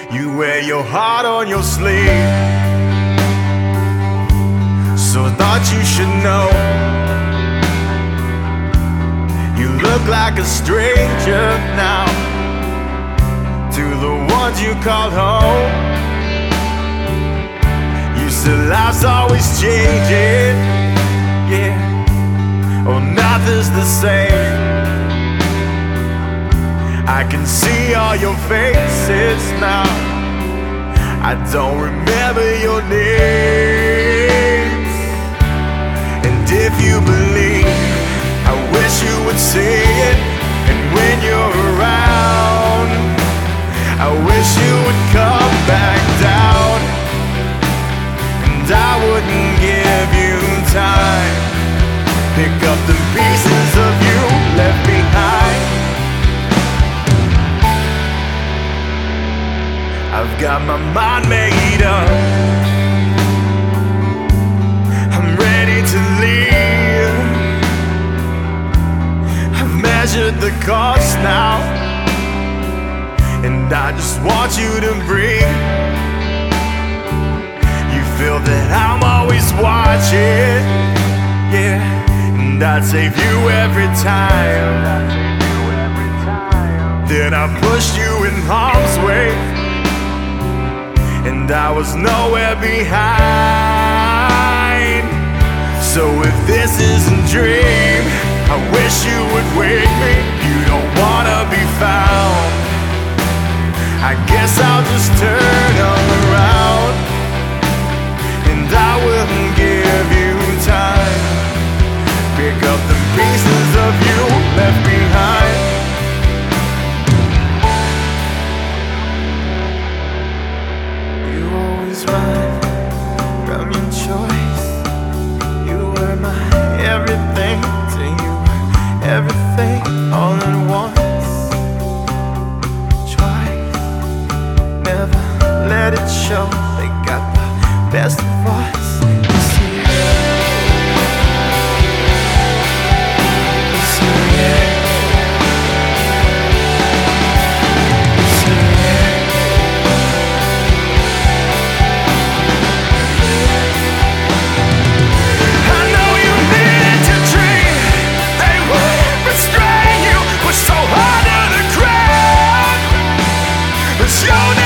You wear your heart on your sleeve, so I thought you should know. You look like a stranger now to the ones you called home. You said life's always changing, yeah, oh, nothing's the same. I can see all your faces now. I don't remember your names. And if you believe, I wish you would say it. And when you're around, I wish you would come back down. And I wouldn't give you time. Pick up the pieces of you left behind. I've got my mind made up. I'm ready to leave. I've measured the cost now, and I just want you to breathe. You feel that I'm always watching, yeah, and I'd save you every time. Then I pushed you in harm's way, and I was nowhere behind. So if this is a dream, I wish you would wake me. You don't wanna be found. I guess I'll just turn around, and I will give you time. Pick up the pieces of you left behind. Run from your choice. You were my everything, till you were everything all at once. Twice, never let it show. They got the best of us. Show